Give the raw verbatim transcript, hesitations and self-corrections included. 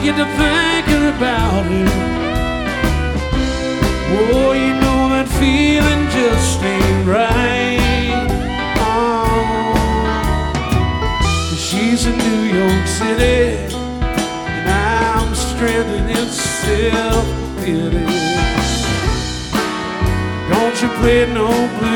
get to thinking about her. Oh, you know that feeling just ain't right. Oh, she's in New York City, and I'm stranded in self-pity. Don't you play no blues.